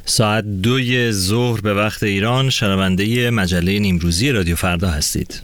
ساعت 2 ظهر به وقت ایران شنونده مجله نیمروزی رادیو فردا هستید.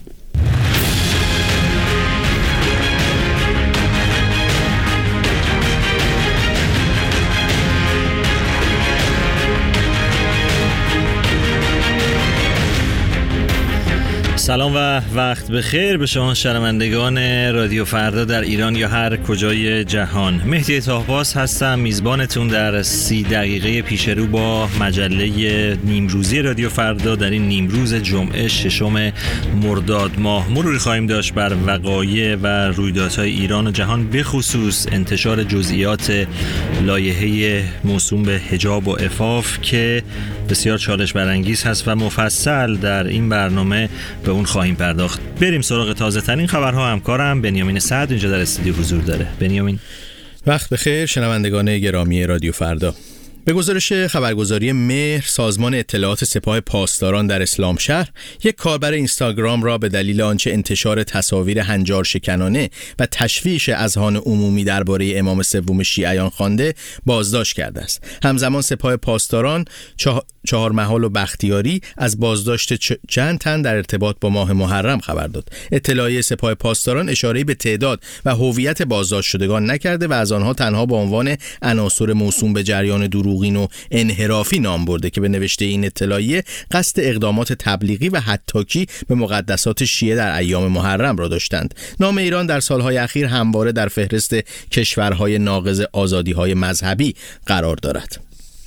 سلام و وقت بخیر به شما شنوندگان رادیو فردا در ایران یا هر کجای جهان. مهدی طاهباز هستم، میزبانتون در 30 دقیقه پیش رو با مجله نیمروزی رادیو فردا در این نیمروز جمعه 6 مرداد ماه. مروری خواهیم داشت بر وقایع و رویدادهای ایران و جهان، به خصوص انتشار جزئیات لایحه موسوم به حجاب و عفاف که بسیار چالش برانگیز هست و مفصل در این برنامه به اون خواهیم پرداخت. بریم سراغ تازه ترین خبرها. همکارم بنیامین سعد اینجا در استودیو حضور داره. بنیامین، وقت بخیر شنوندگان گرامی رادیو فردا. به گزارش خبرگزاری مهر، سازمان اطلاعات سپاه پاسداران در اسلامشهر یک کاربر اینستاگرام را به دلیل آنچه انتشار تصاویر هنجار شکنانه و تشویش اذهان عمومی درباره امام سوم شیعیان خوانده بازداشت کرده است. همزمان سپاه پاسداران چهارمحال و بختیاری از بازداشت چند تن در ارتباط با ماه محرم خبر داد. اطلاعیه سپاه پاسداران اشاره‌ای به تعداد و هویت بازداشت شدگان نکرده و از آنها تنها با عنوان عناصر موسوم به جریان دروغین و انحرافی نام برده که به نوشته این اطلاعیه قصد اقدامات تبلیغی و هتاکی به مقدسات شیعه در ایام محرم را داشتند. نام ایران در سالهای اخیر همواره در فهرست کشورهای ناقض آزادی‌های مذهبی قرار دارد.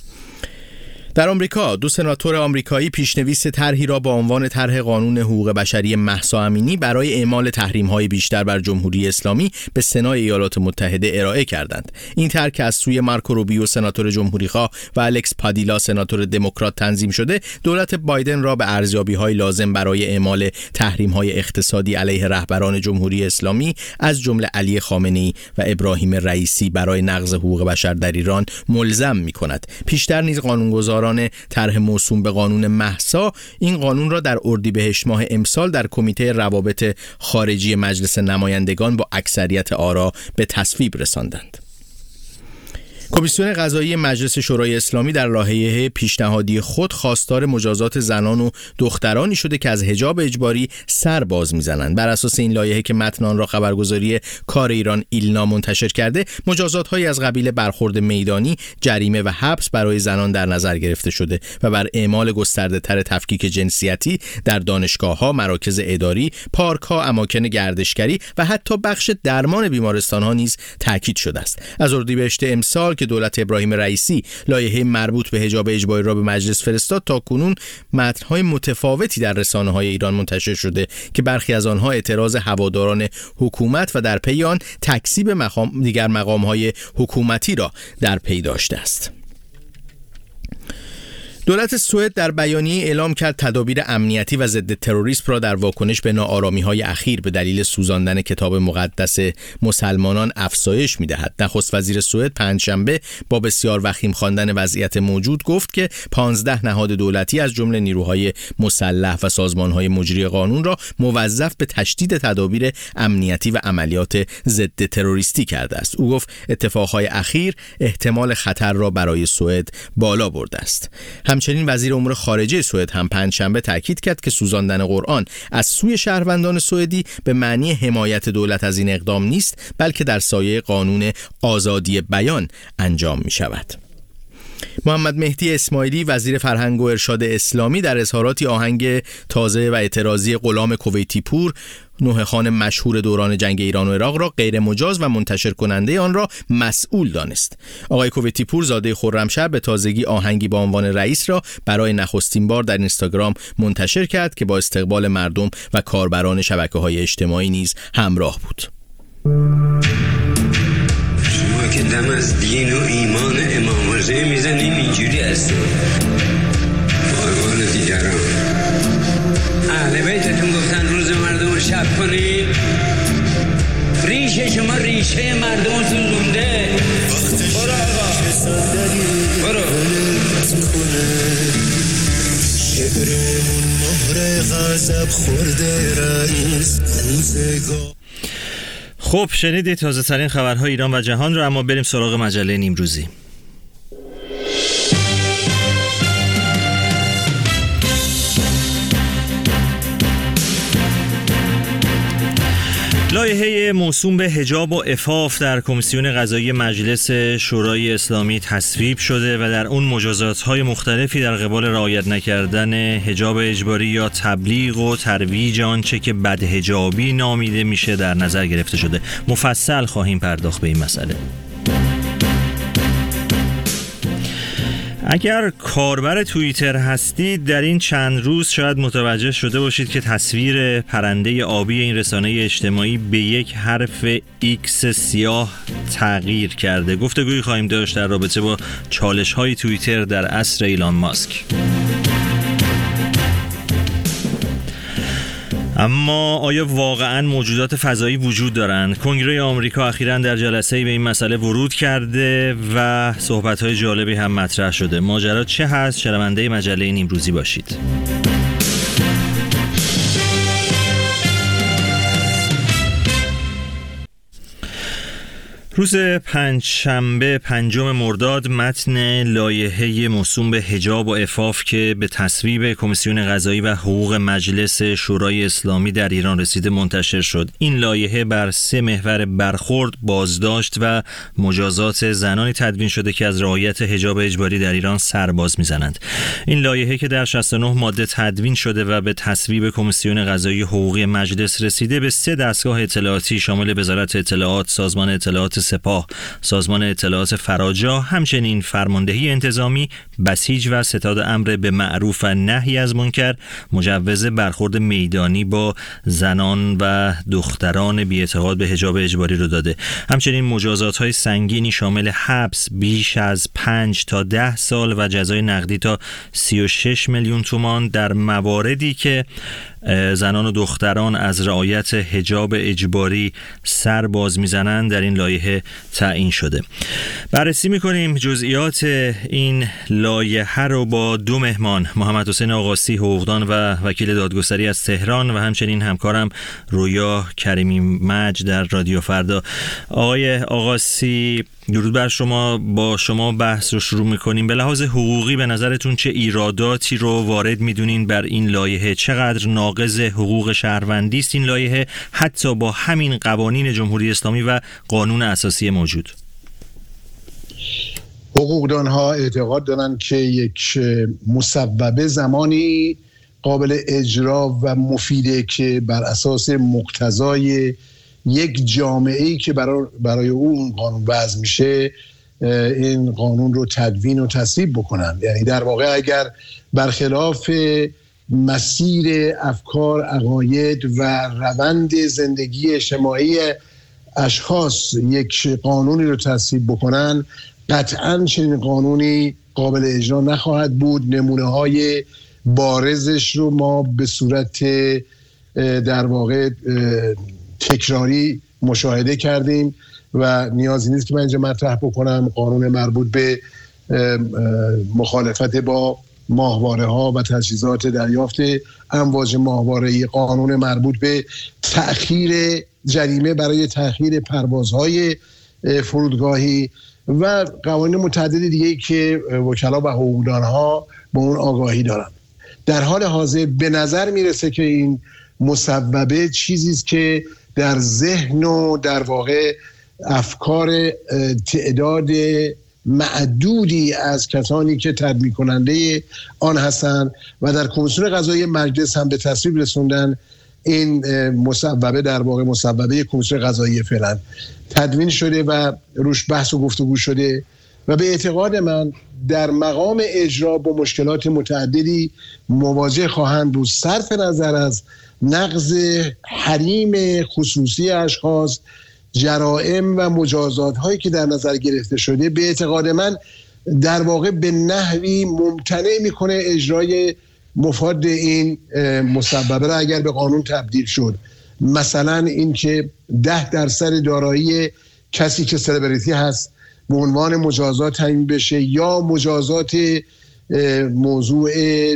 در آمریکا، 2 سناتور آمریکایی پیشنویس طرحی را با عنوان طرح قانون حقوق بشری مهسا امینی برای اعمال تحریم‌های بیشتر بر جمهوری اسلامی به سنای ایالات متحده ارائه کردند. این طرح که از سوی مارکو روبیو سناتور جمهوری‌خواه و الکس پادیلا سناتور دموکرات تنظیم شده، دولت بایدن را به ارزیابی‌های لازم برای اعمال تحریم‌های اقتصادی علیه رهبران جمهوری اسلامی از جمله علی خامنه‌ای و ابراهیم رئیسی برای نقض حقوق بشر در ایران ملزم می‌کند. پیشتر نیز قانونگذار طرح موسوم به قانون مهسا این قانون را در اردیبهشت ماه امسال در کمیته روابط خارجی مجلس نمایندگان با اکثریت آرا به تصویب رساندند. کمیسیون قضایی مجلس شورای اسلامی در لایحه پیشنهادی خود خواستار مجازات زنان و دخترانی شده که از حجاب اجباری سر باز میزنند. بر اساس این لایحه که متن آن را خبرگزاری کار ایران ایلنا منتشر کرده، مجازات‌هایی از قبیل برخورد میدانی، جریمه و حبس برای زنان در نظر گرفته شده و بر اعمال گسترده‌تر تفکیک جنسیتی در دانشگاه‌ها، مراکز اداری، پارک‌ها، اماکن گردشگری و حتی بخش درمان بیمارستان‌ها نیز تاکید شده است. از اردیبهشت امسال که دولت ابراهیم رئیسی لایحه مربوط به حجاب اجباری را به مجلس فرستاد، تا کنون متن‌های متفاوتی در رسانه‌های ایران منتشر شده که برخی از آنها اعتراض هواداران حکومت و در پی آن تکذیب دیگر مقام‌های حکومتی را در پی داشته است. دولت سوئد در بیانیه اعلام کرد تدابیر امنیتی و ضد تروریسم را در واکنش به ناآرامی‌های اخیر به دلیل سوزاندن کتاب مقدس مسلمانان افزایش می‌دهد. نخست وزیر سوئد پنجشنبه با بسیار وخیم خواندن وضعیت موجود گفت که 15 نهاد دولتی از جمله نیروهای مسلح و سازمان‌های مجری قانون را موظف به تشدید تدابیر امنیتی و عملیات ضد تروریستی کرده است. او گفت اتفاقهای اخیر احتمال خطر را برای سوئد بالا برده است. همچنین وزیر امور خارجه سوئد هم پنجشنبه تاکید کرد که سوزاندن قرآن از سوی شهروندان سوئدی به معنی حمایت دولت از این اقدام نیست، بلکه در سایه قانون آزادی بیان انجام می شود. محمد مهدی اسماعیلی وزیر فرهنگ و ارشاد اسلامی در اظهاراتی آهنگ تازه و اعتراضی غلام کویتی پور، نوح خان مشهور دوران جنگ ایران و عراق را غیر مجاز و منتشر کننده آن را مسئول دانست. آقای کویتی پور زاده خرمشهر به تازگی آهنگی با عنوان رئیس را برای نخستین بار در اینستاگرام منتشر کرد که با استقبال مردم و کاربران شبکه‌های اجتماعی نیز همراه بود. شما که دم از دین و ایمان امام رضا میزنیم اینجوری هست. فرمان دیگران اهل بیتتون گفتن روز مردم شب کنید، ریشه شما ریشه مردم سوزونده. برو آقا برو. شعرمون مهر غضب خورده رئیس. خب شنیدید تازه ترین خبرهای ایران و جهان رو، اما بریم سراغ مجله نیمروزی. لایحه موسوم به حجاب و عفاف در کمیسیون قضایی مجلس شورای اسلامی تصویب شده و در اون مجازات‌های مختلفی در قبال رعایت نکردن حجاب اجباری یا تبلیغ و ترویج آنچه که بدحجابی نامیده میشه در نظر گرفته شده. مفصل خواهیم پرداخت به این مسئله. اگر کاربر توییتر هستید در این چند روز شاید متوجه شده باشید که تصویر پرنده آبی این رسانه اجتماعی به یک حرف X سیاه تغییر کرده. گفتگویی خواهیم داشت در رابطه با چالش‌های توییتر در عصر ایلان ماسک. اما آیا واقعاً موجودات فضایی وجود دارند؟ کنگره آمریکا اخیراً در جلسه‌ای به این مسئله ورود کرده و صحبت‌های جالبی هم مطرح شده. ماجرا چه هست؟ شنونده مجله نیمروزی باشید. روز پنجشنبه 5 مرداد متن لایحه موسوم به حجاب و عفاف که به تصویب کمیسیون قضایی و حقوق مجلس شورای اسلامی در ایران رسیده منتشر شد. این لایحه بر 3 محور برخورد، بازداشت و مجازات زنانی تدوین شده که از رعایت حجاب اجباری در ایران سرباز میزنند. این لایحه که در 69 ماده تدوین شده و به تصویب کمیسیون قضایی حقوقی مجلس رسیده به 3 دستگاه اطلاعاتی شامل وزارت اطلاعات، سازمان اطلاعات سپاه، سازمان اطلاعات فراجا، همچنین فرماندهی انتظامی، بسیج و ستاد امر به معروف و نهی از منکر، مجوز برخورد میدانی با زنان و دختران بی‌اعتقاد به حجاب اجباری رو داده. همچنین مجازات‌های سنگینی شامل حبس بیش از 5 تا 10 سال و جزای نقدی تا 36 میلیون تومان در مواردی که زنان و دختران از رعایت حجاب اجباری سر باز میزنند در این لایحه تعیین شده. بررسی میکنیم جزئیات این لایحه رو با 2 مهمان، محمد حسین آقاسی حقوقدان و وکیل دادگستری از تهران و همچنین همکارم رویا کریمی مج در رادیو فردا. آقای آقاسی، درود بر شما. با شما بحث رو شروع میکنیم. به لحاظ حقوقی به نظرتون چه ایراداتی رو وارد میدونین بر این لایحه؟ چقدر ناقض حقوق شهروندی است این لایحه حتی با همین قوانین جمهوری اسلامی و قانون اساسی موجود؟ حقوقدانها اعتقاد دارن که یک مصوبه زمانی قابل اجرا و مفیده که بر اساس مقتضای یک جامعه‌ای که برای اون قانون وضع میشه این قانون رو تدوین و تصویب بکنن. یعنی در واقع اگر برخلاف مسیر افکار، عقاید و روند زندگی اجتماعی اشخاص یک قانونی رو تصویب بکنن، قطعاً چنین قانونی قابل اجرا نخواهد بود. نمونه‌های بارزش رو ما به صورت در واقع تکراری مشاهده کردیم و نیازی نیست که من اینجا مطرح بکنم. قانون مربوط به مخالفت با ماهواره ها و تجهیزات دریافت امواج ماهواره‌ای، قانون مربوط به تأخیر جریمه برای تأخیر پروازهای فرودگاهی و قوانین متعدد دیگه‌ای که وکلا و حقوقدانها با اون آگاهی دارن. در حال حاضر به نظر میرسه که این مصوبه چیزی است که در ذهن و در واقع افکار تعداد معدودی از کسانی که تدوین کننده آن هستند و در کمیسیون قضایی مجلس هم به تصویب رسوندن. این مصوبه در واقع مصوبه کمیسیون قضایی فعلا تدوین شده و روش بحث و گفتگو شده و به اعتقاد من در مقام اجرا با مشکلات متعددی مواجه خواهند بود، صرف نظر از نقض حریم خصوصی اشخاص، جرائم و مجازات هایی که در نظر گرفته شده. به اعتقاد من در واقع به نحوی ممتنع میکنه اجرای مفاد این مصوبه را اگر به قانون تبدیل شد. مثلا این که 10% دارایی کسی که سلبریتی هست به عنوان مجازات تعیین بشه یا مجازات موضوع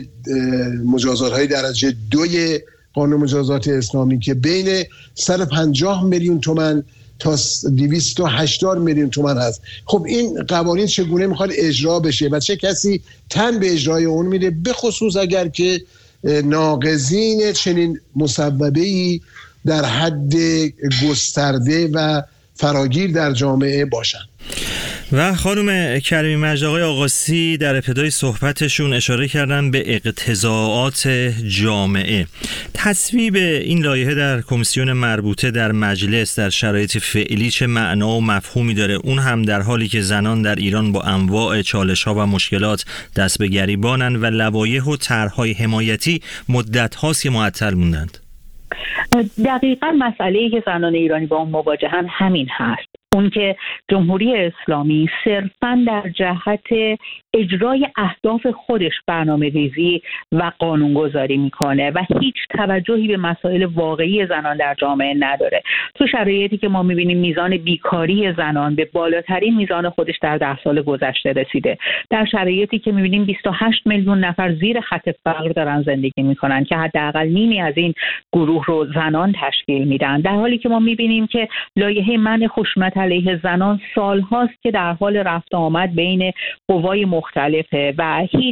مجازات های درجه 2 قانون مجازات اسلامی که بین 150 میلیون تومان تا 280 میلیون تومان هست. خب این قوانین چگونه میخواد اجرا بشه و چه کسی تن به اجرای اون میده، به خصوص اگر که ناقضین چنین مصوبه‌ای در حد گسترده و فراگیر در جامعه باشن. و خانم کریمی مجد، آقای آقاسی در ابتدای صحبتشون اشاره کردن به اقتضاعات جامعه. تصویب این لایحه در کمیسیون مربوطه در مجلس در شرایط فعلی چه معنا و مفهومی داره؟ اون هم در حالی که زنان در ایران با انواع چالش‌ها و مشکلات دست به گریبانن و لوایح و طرح‌های حمایتی مدت‌هاست که معطل موندند. دقیقاً مسئله‌ای که زنان ایرانی با اون مواجهن همین هست. اون که جمهوری اسلامی صرفاً در جهت اجرای اهداف خودش برنامه‌ریزی و قانونگذاری میکنه و هیچ توجهی به مسائل واقعی زنان در جامعه نداره. تو شرایطی که ما میبینیم میزان بیکاری زنان به بالاترین میزان خودش در 10 سال گذشته رسیده، در شرایطی که میبینیم 28 میلیون نفر زیر خط فقر دارن زندگی میکنن که حداقل نیمی از این گروه رو زنان تشکیل میدن، در حالی که ما میبینیم که لایحه منع خشونت علیه زنان سالهاست که در حال رفت آمد بین قوای مختلفه و هیچ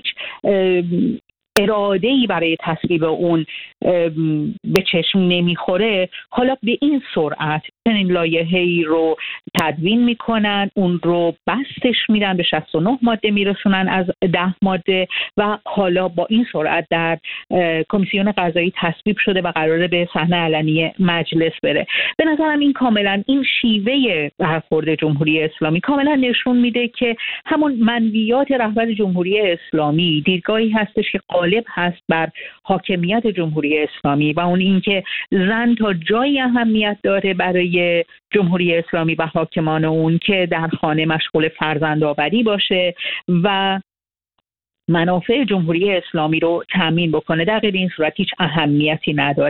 اراده‌ای برای تصویب اون به چشم نمیخوره. حالا به این سرعت این لایحه‌ای رو تدوین میکنن، اون رو بستش میدن، به 69 ماده میرسونن از 10 ماده و حالا با این سرعت در کمیسیون قضایی تصویب شده و قراره به صحنه علنی مجلس بره. به نظرم این کاملا این شیوه برخورد جمهوری اسلامی کاملا نشون میده که همون منویات رهبر جمهوری اسلامی دیدگاهی هستش که غالب هست بر حاکمیت جمهوری اسلامی و اون اینکه زن تا جایی اهمیت داره برای جمهوری اسلامی و حاکمان اون که در خانه مشغول فرزندآوری باشه و منافع جمهوری اسلامی رو تامین بکنه. در غیر این صورت هیچ اهمیتی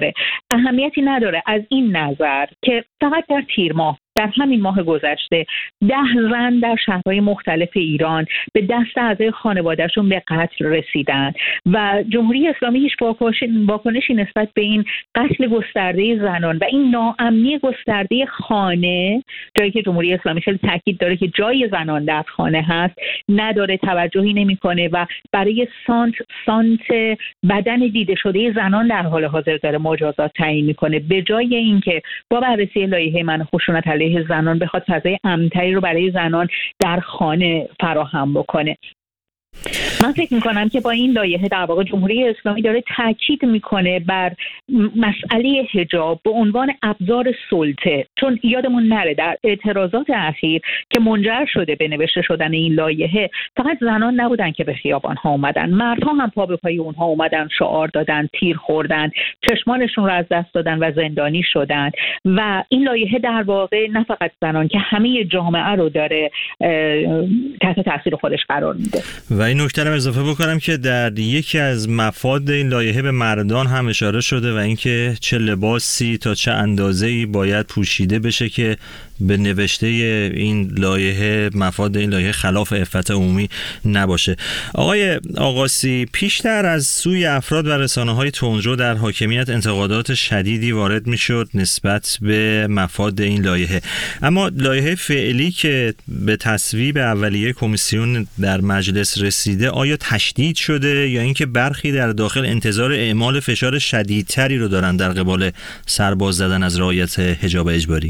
نداره از این نظر که فقط در تیر ماه، در همین ماه گذشته 10 زن در شهرهای مختلف ایران به دست اعضای خانوادهشون به قتل رسیدن و جمهوری اسلامی هیچ واکنشی نسبت به این قتل گسترده زنان و این ناامنی گسترده خانه، جایی که جمهوری اسلامی خیلی تاکید داره که جای زنان در خانه هست، نداره، توجهی نمیکنه و برای سانت بدن دیده شده زنان در حال حاضر داره مجازات تعیین میکنه، به جای اینکه با بررسی لایحه منع خشونت علیه زنان بخواد فضای امن‌تری رو برای زنان در خانه فراهم بکنه. من فکر میکنم که با این لایحه در واقع جمهوری اسلامی داره تاکید میکنه بر مسئله حجاب به عنوان ابزار سلطه، چون یادمون نره در اعتراضات اخیر که منجر شده به نوشته شدن این لایحه فقط زنان نبودن که به خیابان ها اومدن، مردها هم پا به پای اونها اومدن، شعار دادن، تیر خوردن، چشمانشون رو از دست دادن و زندانی شدن و این لایحه در واقع نه فقط زنان که همه جامعه رو داره تحت تاثیر خودش قرار میده. و این نکته رو اضافه بکنم که در یکی از مفاد این لایحه به مردان هم اشاره شده و اینکه چه لباسی تا چه اندازه‌ای باید پوشیده بشه که به نوشته این لایحه، مفاد این لایحه خلاف عفت عمومی نباشه. آقای آقاسی، پیشتر از سوی افراد و رسانه‌های تندرو در حاکمیت انتقادات شدیدی وارد میشد نسبت به مفاد این لایحه، اما لایحه فعلی که به تصویب اولیه کمیسیون در مجلس رسیده آیا تشدید شده یا اینکه برخی در داخل انتظار اعمال فشار شدیدتری رو دارن در قبال سرباز زدن از رعایت حجاب اجباری؟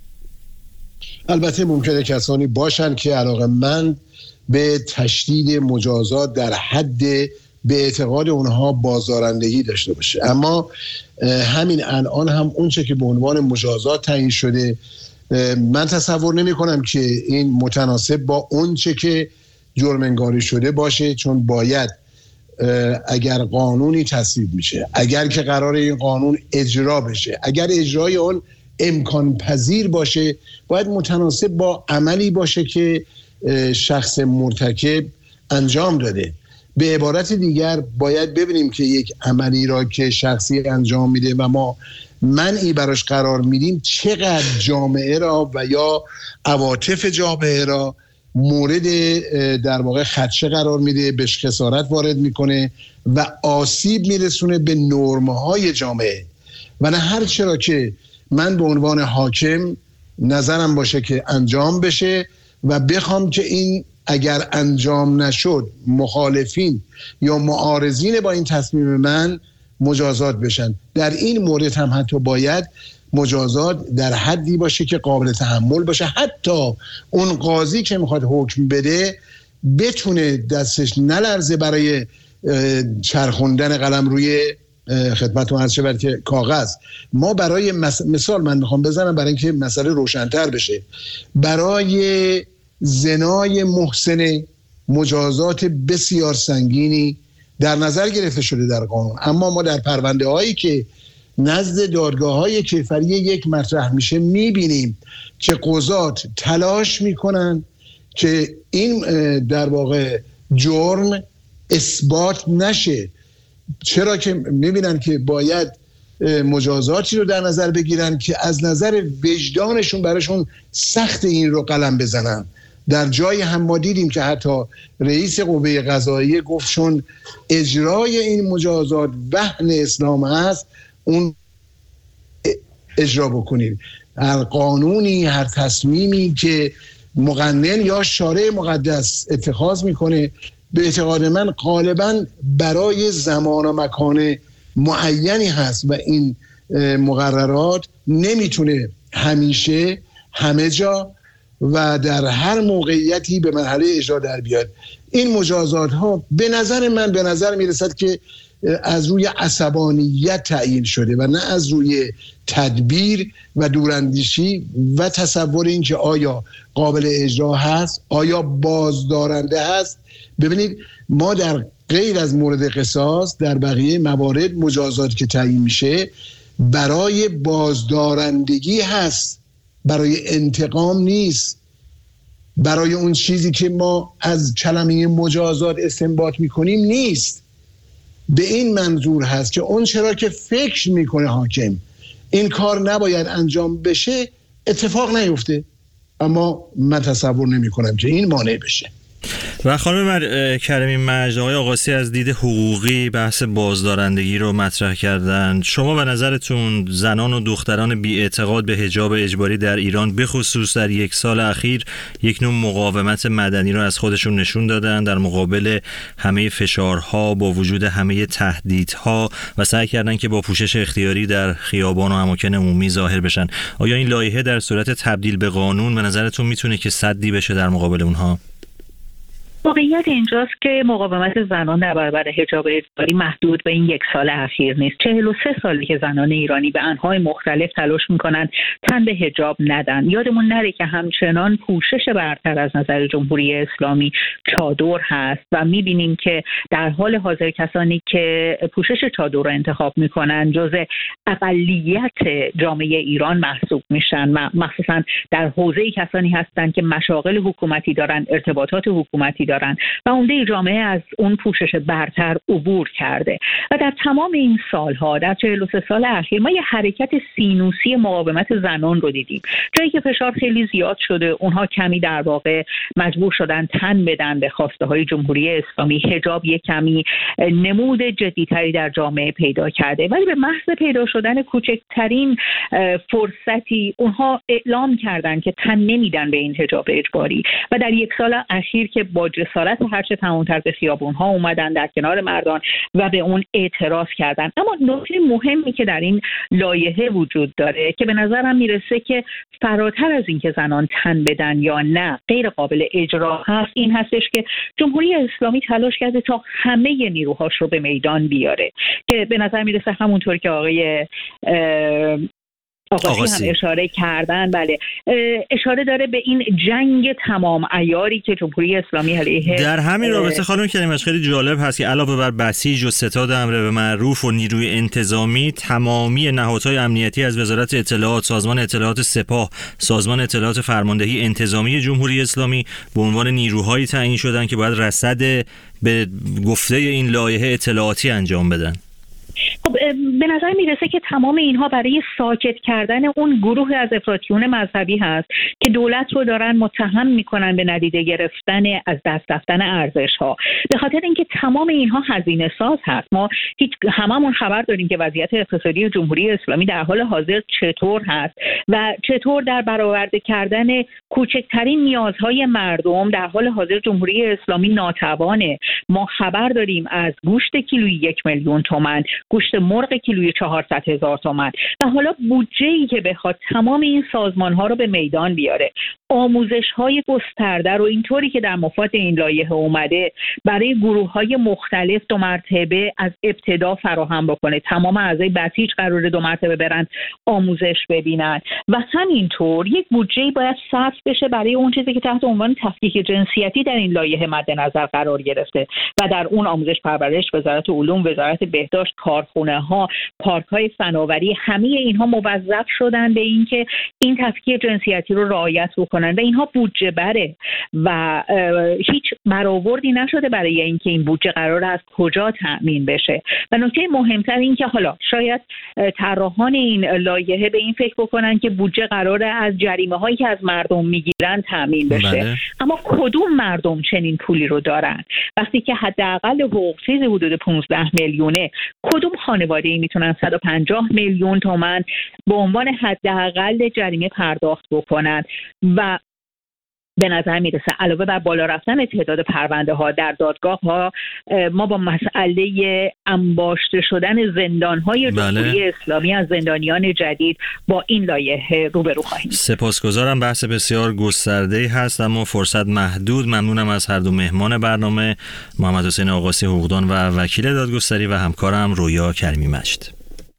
البته ممکنه کسانی باشن که علاقه‌مند به تشدید مجازات در حد به اعتقاد اونها بازدارندگی داشته باشه، اما همین الان هم اونچه که به عنوان مجازات تعیین شده من تصور نمی کنم که این متناسب با اونچه که جرم انگاری شده باشه، چون باید اگر قانونی تصویب میشه، اگر که قرار این قانون اجرا بشه، اگر اجرای اون امکان پذیر باشه، باید متناسب با عملی باشه که شخص مرتکب انجام داده. به عبارت دیگر باید ببینیم که یک عملی را که شخصی انجام میده و ما منعی براش قرار میدیم چقدر جامعه را و یا عواطف جامعه را مورد در واقع خدشه قرار میده، بهش خسارت وارد میکنه و آسیب میرسونه به نرم‌های جامعه. و نه هر چرا که من به عنوان حاکم نظرم باشه که انجام بشه و بخوام که این اگر انجام نشد مخالفین یا معارضین با این تصمیم من مجازات بشن. در این مورد هم حتی باید مجازات در حدی باشه که قابل تحمل باشه، حتی اون قاضی که میخواد حکم بده بتونه دستش نلرزه برای چرخوندن قلم روی خدمتتون عرض شود که کاغذ. ما برای مثال من میخوام بزنم برای اینکه مسئله روشن‌تر بشه، برای زنای محسن مجازات بسیار سنگینی در نظر گرفته شده در قانون، اما ما در پرونده هایی که نزد دادگاه های کیفری یک مطرح میشه میبینیم که قضات تلاش میکنن که این در واقع جرم اثبات نشه. چرا که میبینن که باید مجازاتی رو در نظر بگیرن که از نظر وجدانشون براشون سخت این رو قلم بزنن. در جای هم ما دیدیم که حتی رئیس قوه قضاییه گفت چون اجرای این مجازات وهن اسلام هست اون اجرا بکنید. هر قانونی، هر تصمیمی که مقنن یا شارع مقدس اتخاذ میکنه به اعتقاد من غالباً برای زمان و مکان معینی هست و این مقررات نمیتونه همیشه همه جا و در هر موقعیتی به مرحله اجرا در بیاد. این مجازات ها به نظر میرسد که از روی عصبانیت تعیین شده و نه از روی تدبیر و دوراندیشی و تصور این که آیا قابل اجرا هست، آیا بازدارنده هست. ببینید ما در غیر از مورد قصاص در بقیه موارد مجازات که تعیین میشه برای بازدارندگی هست، برای انتقام نیست، برای اون چیزی که ما از کلمه مجازات استنباط میکنیم نیست. به این منظور هست که اون چرا که فکر میکنه حاکم این کار نباید انجام بشه اتفاق نیفته، اما من تصور نمی کنم که این مانع بشه. و خانم کریمی مجد، آقای آقاسی از دید حقوقی بحث بازدارندگی رو مطرح کردن. شما به نظرتون زنان و دختران بی‌اعتقاد به حجاب اجباری در ایران به خصوص در یک سال اخیر یک نوع مقاومت مدنی رو از خودشون نشون دادن در مقابل همه فشارها، با وجود همه تهدیدها و سعی کردن که با پوشش اختیاری در خیابان و اماکن عمومی ظاهر بشن. آیا این لایحه در صورت تبدیل به قانون به نظرتون میتونه که سدی بشه در مقابل اونها؟ واقعیت اینجاست که مقاومت زنان در برابر حجاب اجباری محدود به این یک سال اخیر نیست. 43 سالی که زنان ایرانی به انواع مختلف تلاش میکنن تن به حجاب ندن. یادمون نره که همچنان پوشش برتر از نظر جمهوری اسلامی چادر هست و میبینیم که در حال حاضر کسانی که پوشش چادر رو انتخاب میکنن جزء اقلیت جامعه ایران محسوب میشن، مخصوصا در حوزه کسانی هستند که مشاغل حکومتی دارن، ارتباطات حکومتی دارن و عمده جامعه از اون پوشش برتر عبور کرده. و در تمام این سالها، در 43 سال اخیر، ما یه حرکت سینوسی مقاومت زنان رو دیدیم. جایی که فشار خیلی زیاد شده، اونها کمی در واقع مجبور شدن تن بدن به خواسته های جمهوری اسلامی. حجاب یک کمی نمود جدیتری در جامعه پیدا کرده، ولی به محض پیدا شدن کوچکترین فرصتی اونها اعلام کردن که تن نمیدن به این حجاب اجباری و در یک سال اخیر که با جسارت هرچه تمام‌تر به خیابون‌ها اومدن در کنار مردان و به اون اعتراض کردن. اما نکته مهمی که در این لایحه وجود داره که به نظرم میرسه که فراتر از این که زنان تن بدن یا نه غیر قابل اجرا هست، این هستش که جمهوری اسلامی تلاش کرده تا همه نیروهاش رو به میدان بیاره، که به نظر میرسه همونطور که آقای هم اشاره کردن، بله، اشاره داره به این جنگ تمام عیاری که جمهوری اسلامی علیه. در همین رابطه خانم کریمی خیلی جالب هست که علاوه بر بسیج و ستاد امر به معروف و نیروی انتظامی، تمامی نهادهای امنیتی از وزارت اطلاعات، سازمان اطلاعات سپاه، سازمان اطلاعات فرماندهی انتظامی جمهوری اسلامی به عنوان نیروهایی تعیین شدن که باید رصد به گفته این لایحه اطلاعاتی انجام بدن. خب به نظر میرسه که تمام اینها برای ساکت کردن اون گروه از افراطیون مذهبی هست که دولت رو دارن متهم میکنن به ندیده گرفتن از دست رفتن ارزش‌ها. به خاطر اینکه تمام اینها هزینه ساز هست. ما هممون خبر داریم که وضعیت اقتصادی جمهوری اسلامی در حال حاضر چطور هست و چطور در برآورده کردن کوچکترین نیازهای مردم در حال حاضر جمهوری اسلامی ناتوانه. ما خبر داریم از گوشت کیلویی 1 میلیون تومان، گوشت گوشت مرغ کیلویی 400,000 تومان و حالا بودجه‌ای که بخواد تمام این سازمان‌ها رو به میدان بیاره، آموزش‌های گسترده رو اینطوری که در مفاد این لایحه اومده برای گروه‌های مختلف 2 مرتبه از ابتدا فراهم بکنه. تمام اعضای بسیج قراره 2 مرتبه برن آموزش ببینن و همینطور یک بودجه‌ای باید صرف بشه برای اون چیزی که تحت عنوان تفکیک جنسیتی در این لایحه مد نظر قرار گرفته و در اون آموزش پرورش، وزارت علوم، وزارت بهداشت، کارخونه‌ها، پارک‌های فناوری، همه اینها موظف شدن به این که این تفکیک جنسیتی رو رعایت بکنن و اینها بودجه بره و هیچ برآوردی نشده برای اینکه این بودجه قراره از کجا تأمین بشه. و نکته مهمتر این که حالا شاید طراحان این لایحه به این فکر بکنن که بودجه قراره از جریمه‌هایی که از مردم میگیرن تأمین بشه. بله. اما کدوم مردم چنین پولی رو دارن؟ وقتی که حداقل حقوق چیز حدود 15 میلیونه، کدوم خانواده‌ای میتونن 150 میلیون تومان به عنوان حداقل جریمه پرداخت بکنن؟ و به نظر میرسه علاوه بر بالا رفتن تعداد پرونده ها در دادگاه ها، ما با مسئله انباشته شدن زندان های جمهوری اسلامی از زندانیان جدید با این لایحه روبرو خواهیم. سپاسگزارم. بحث بسیار گسترده‌ای هست اما فرصت محدود. ممنونم از هر دو مهمان برنامه، محمد حسین آقاسی حقوقدان و وکیل دادگستری و همکارم رویا کریمی مجد.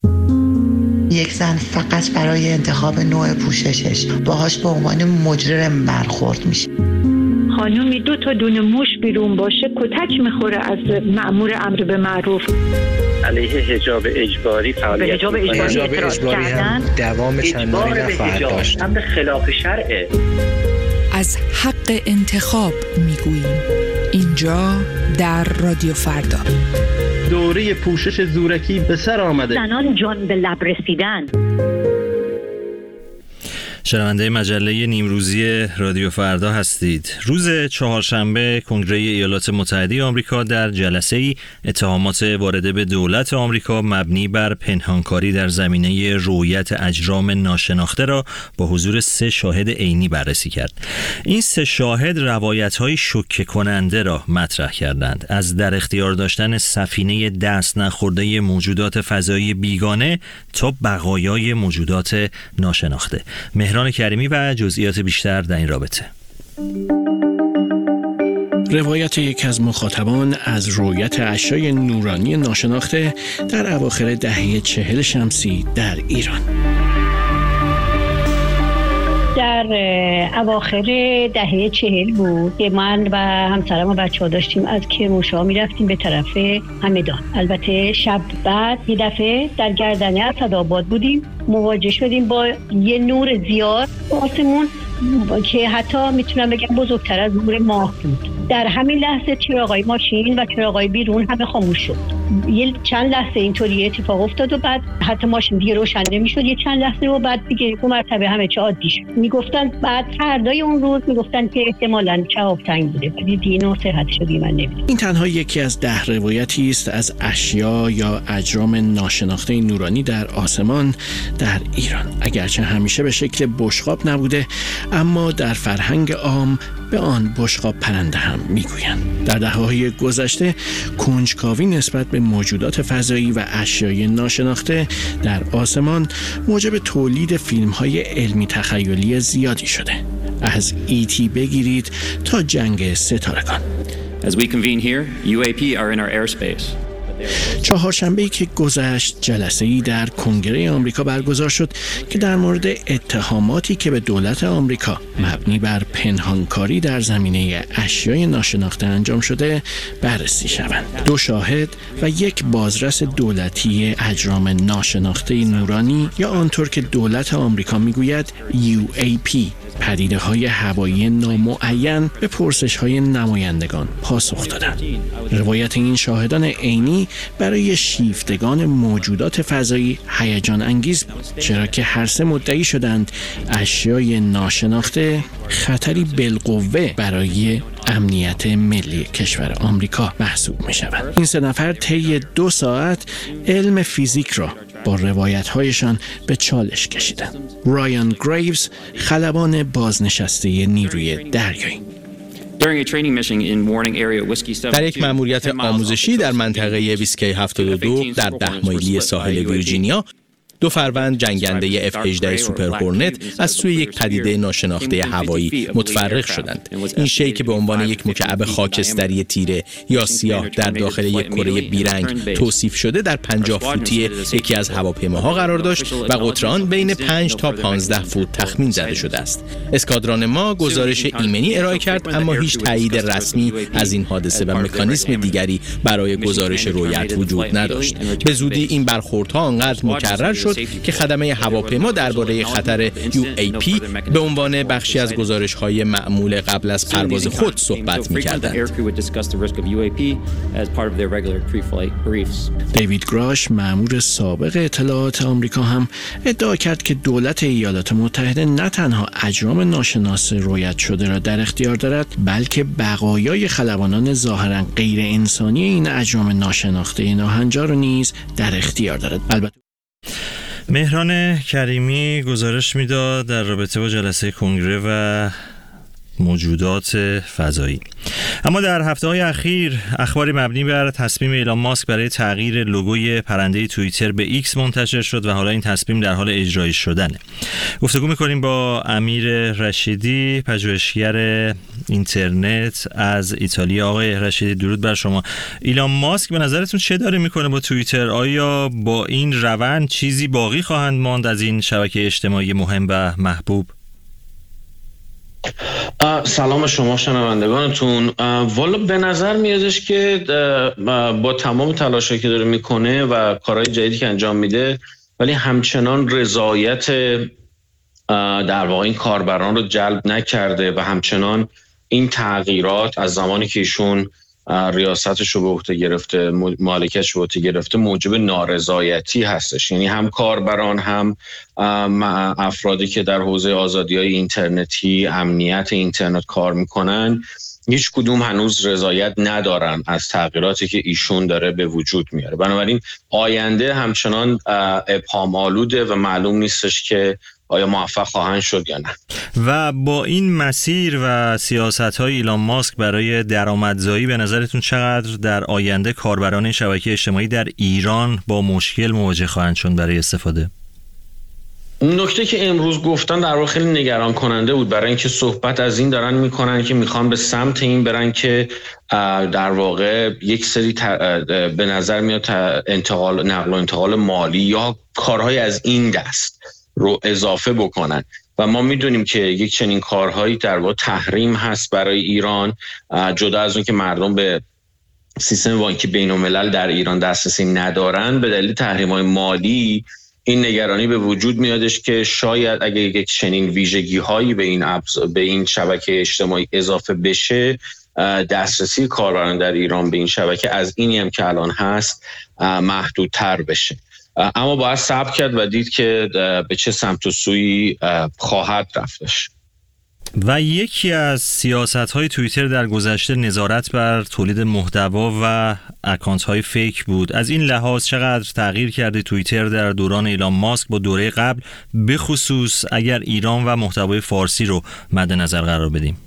یک زن فقط برای انتخاب نوع پوششش باهاش به عنوان مجرم برخورد میشه. خانومی 2 تا دونه موش بیرون باشه کتک میخوره از مأمور امر به معروف. علیه حجاب اجباری فعالیت حجاب اجباری هم دوام چندانی نخواهد داشت. امر خلاف شرعه. از حق انتخاب میگوییم اینجا در رادیو فردا. دوره پوشش زورکی به سر آمده. زنان جان به لب رسیدن. شنونده مجله نیمروزی رادیو فردا هستید. روز چهارشنبه کنگره ایالات متحده آمریکا در جلسه‌ای اتهامات وارده به دولت آمریکا مبنی بر پنهانکاری در زمینه رویت اجرام ناشناخته را با حضور 3 شاهد عینی بررسی کرد. این 3 شاهد روایت‌های شوکه کننده را مطرح کردند، از در اختیار داشتن سفینه دست نخورده موجودات فضایی بیگانه تا بقایای موجودات ناشناخته. مهران کریمی و جزئیات بیشتر در این رابطه. روایت یکی از مخاطبان از رویت اشیای نورانی ناشناخته در اواخر دهه 40 شمسی در ایران. در اواخر دهه 40 بود که من و همسرم و بچه‌ها داشتیم از کرمانشاه می‌رفتیم به طرف همدان. البته شب بعد یه دفعه در گردنه اسدآباد بودیم، مواجه شدیم با یه نور زیاد آسمون که حتی میتونم بگم بزرگتر از نور ماه بود. در همین لحظه چراغای ماشین و چراغای بیرون همه خاموش شد. یه چند لحظه اینطوری اتفاق افتاد و بعد حتی ماشین دیگه روشن نمیشد. یه چند لحظه و بعد دیگه دو مرتبه همه چی عادی شد. میگفتن بعد فردای اون روز میگفتن که احتمالاً چهاب تنگ بوده، ولی دیگه صحت شدی من نمیدونم. این تنها یکی از 10 روایتی است از اشیا یا اجرام ناشناخته نورانی در آسمان در ایران. اگرچه همیشه به شکل بشقاب نبوده، اما در فرهنگ عام به آن بشقاب پرنده هم میگویند. در دهه‌های گذشته کنجکاوی نسبت به موجودات فضایی و اشیای ناشناخته در آسمان موجب تولید فیلم‌های علمی تخیلی زیادی شده. از ایتی بگیرید تا جنگ ستارگان. As we convene here, UAP are in our airspace. چهارشنبه‌ای که گذشت جلسه‌ای در کنگره آمریکا برگزار شد که در مورد اتهاماتی که به دولت آمریکا مبنی بر پنهانکاری در زمینه اشیای ناشناخته انجام شده بررسی شوند. 2 شاهد و 1 بازرس دولتی اجرام ناشناخته نورانی یا آنطور که دولت آمریکا میگوید UAP، پدیده‌های هوایی نامعین به پرسش‌های نمایندگان پاسخ دادند. روایت این شاهدان عینی برای شیفتگان موجودات فضایی هیجان انگیز بود، چرا که هر 3 مدعی شدند اشیای ناشناخته خطری بالقوه برای امنیت ملی کشور آمریکا محسوب می‌شوند. این 3 نفر طی 2 ساعت علم فیزیک را با روایت‌هایشان به چالش کشیدند. رایان گریوز، خلبان بازنشسته نیروی دریایی. در یک مأموریت آموزشی در منطقه ویسکی 72 در 10 مایلی ساحل ویرجینیا، 2 فروند جنگنده F-18 سوپر هورنت از سوی یک پدیده ناشناخته هوایی متفرق شدند. این شی که به عنوان یک مکعب خاکستری تیره یا سیاه در داخل یک کره بیرنگ توصیف شده در 50 فوتی یکی از هواپیماها قرار داشت و قطر آن بین 5 تا 15 فوت تخمین زده شده است. اسکادران ما گزارش ایمنی ارائه کرد، اما هیچ تایید رسمی از این حادثه و مکانیزم دیگری برای گزارش رویت وجود نداشت. به زودی این برخوردها آنقدر مکرر شد که خدمه هواپیما درباره خطر UAP به عنوان بخشی از گزارش‌های معمول قبل از پرواز خود صحبت می‌کردند. دیوید گراش، مأمور سابق اطلاعات آمریکا، هم ادعا کرد که دولت ایالات متحده نه تنها اجرام ناشناس رویت شده را در اختیار دارد، بلکه بقایای خلبانان ظاهراً غیر انسانی این اجرام ناشناخته ناهنجار نیز در اختیار دارد. البته مهران کریمی گزارش میداد در رابطه با جلسه کنگره و موجودات فضایی. اما در هفته‌های اخیر اخباری مبنی بر تصمیم ایلان ماسک برای تغییر لوگوی پرنده توییتر به ایکس منتشر شد و حالا این تصمیم در حال اجرایی شدنه. گفتگو می‌کنیم با امیر رشیدی، پژوهشگر اینترنت از ایتالیا. آقای رشیدی، درود بر شما. ایلان ماسک به نظرتون چه داره میکنه با توییتر؟ آیا با این روند چیزی باقی خواهند ماند از این شبکه اجتماعی مهم و محبوب؟ سلام شما شنوندگانتون. والا به نظر میادش که با تمام تلاشی که داره میکنه و کارهای جدیدی که انجام میده، ولی همچنان رضایت در واقع این کاربران رو جلب نکرده و همچنان این تغییرات از زمانی که ایشون ریاستش رو به عهده گرفته، مالکیتش رو به عهده گرفته، موجب نارضایتی هستش. یعنی هم کاربران، هم افرادی که در حوزه آزادی‌های اینترنتی، امنیت اینترنت کار میکنن، هیچ کدوم هنوز رضایت ندارن از تغییراتی که ایشون داره به وجود میاره. بنابراین آینده همچنان ابهام‌آلوده و معلوم نیستش که آیا موفق خواهند شد یا نه. و با این مسیر و سیاست‌های ایلان ماسک برای درآمدزایی به نظرتون چقدر در آینده کاربران این شبکه اجتماعی در ایران با مشکل مواجه خواهند شد برای استفاده؟ نکته که امروز گفتن در واقع خیلی نگران کننده بود، برای اینکه صحبت از این دارن میکنن که میخوان به سمت این برن که در واقع یک سری به نظر میاد نقل و انتقال مالی یا کارهای از این دست رو اضافه بکنن و ما میدونیم که یک چنین کارهایی در واقع تحریم هست برای ایران. جدا از اون که مردم به سیستم بانکی بین‌الملل در ایران دسترسی ندارن، به دلیل تحریم‌های مالی این نگرانی به وجود میادش که شاید اگه یک چنین ویژگی‌هایی به این شبکه اجتماعی اضافه بشه، دسترسی کاربران در ایران به این شبکه از اینی هم که الان هست محدودتر بشه. اما باید صبر کرد و دید که به چه سمت و سویی خواهد رفتش. و یکی از سیاست‌های توییتر در گذشته نظارت بر تولید محتوا و اکانت‌های فیک بود. از این لحاظ چقدر تغییر کرده توییتر در دوران ایلان ماسک با دوره قبل، به خصوص اگر ایران و محتوای فارسی رو مد نظر قرار بدیم؟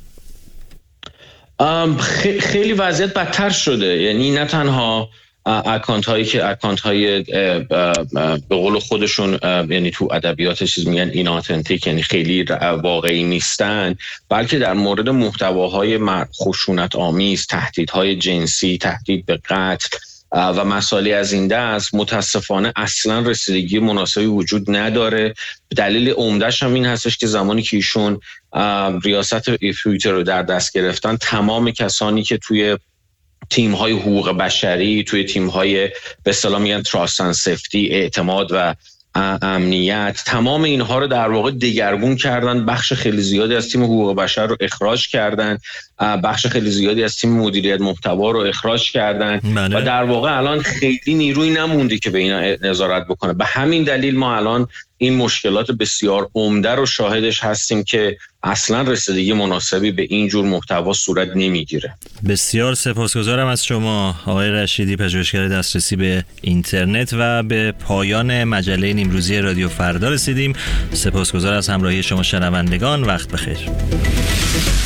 خیلی وضعیت بدتر شده. یعنی نه تنها اکانت های به قول خودشون، یعنی تو ادبیات چیز میگن ایناتنتیک، یعنی خیلی واقعی نیستن، بلکه در مورد محتواهای خشونت آمیز، تهدیدهای جنسی، تهدید به قتل و مسائلی از این دست متاسفانه اصلا رسیدگی مناسبی وجود نداره. دلیل عمده‌اش هم این هستش که زمانی که ایشون ریاست توییتر رو در دست گرفتن، تمام کسانی که توی تیم‌های حقوق بشری، توی تیم‌های به اصطلاح میگن تراست اند سیفتی، اعتماد و امنیت، تمام اینها رو در واقع دگرگون کردن. بخش خیلی زیادی از تیم حقوق بشر رو اخراج کردن، بخش خیلی زیادی از تیم مدیریت محتوا رو اخراج کردن و در واقع الان خیلی نیروی نمونده که به اینا نظارت بکنه. به همین دلیل ما الان این مشکلات بسیار عمده رو شاهدش هستیم که اصلا رسیدگی مناسبی به این جور محتوا صورت نمیگیره. بسیار سپاسگزارم از شما آقای رشیدی، پژوهشگر دسترسی به اینترنت. و به پایان مجله نیمروزی رادیو فردا رسیدیم. سپاسگزار از همراهی شما شنوندگان. وقت بخیر.